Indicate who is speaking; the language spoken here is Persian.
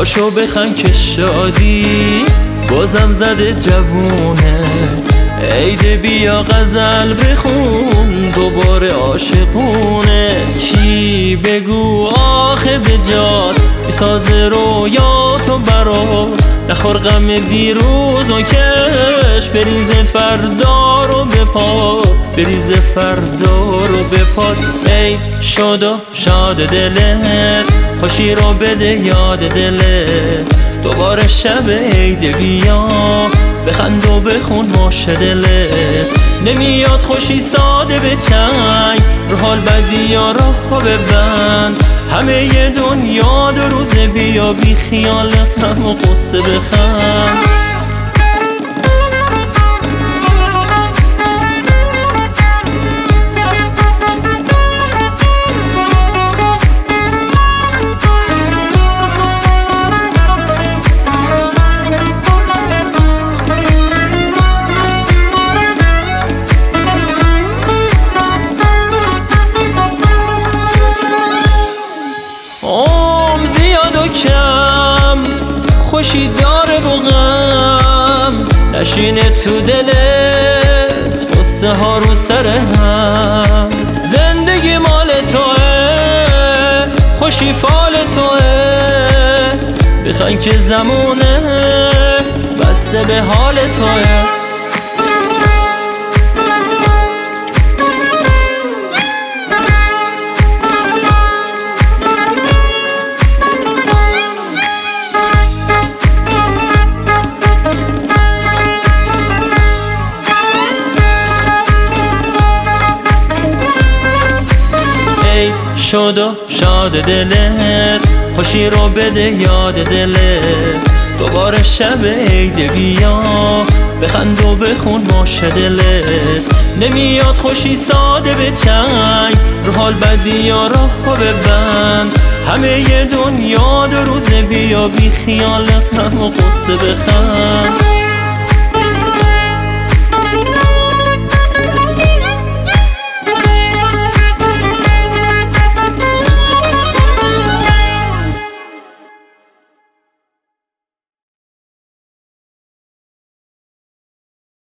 Speaker 1: پاشو بخند که شادی بازم زده جوونه. عید بیا غزل بخون دوباره عاشقونه. کی بگو آخه به جاد بساز رویاتو برات، نخور غم دیروز و کش بریز فردا رو بپاد، بریز فردا رو بپاد. عید شد و شاد دلت، خوشی رو بده یاد دلت. دوباره شب عید بیا بخند و بخون باشه دلت. نمیاد خوشی ساده به چنگ، رو حال بدی یا راه ببند. همه ی دنیا دو روزه بیا بی خیال غم و قصه بخند. زیاد و کم خوشی داره و غم نشینه تو دلت، قصه ها رو سر هم. زندگی مال توه، خوشی فال توه. بخواین که زمونه بسته به حال توه. شد و شاد دلت، خوشی رو بده یاد دلت. دوباره شب عید بیا بخند و بخون باشه دلت. نمیاد خوشی ساده به چنگ، رو حال بدی یا راه ببند. همه ی دنیا دو روزه بیا بی خیال غم و قصه بخند.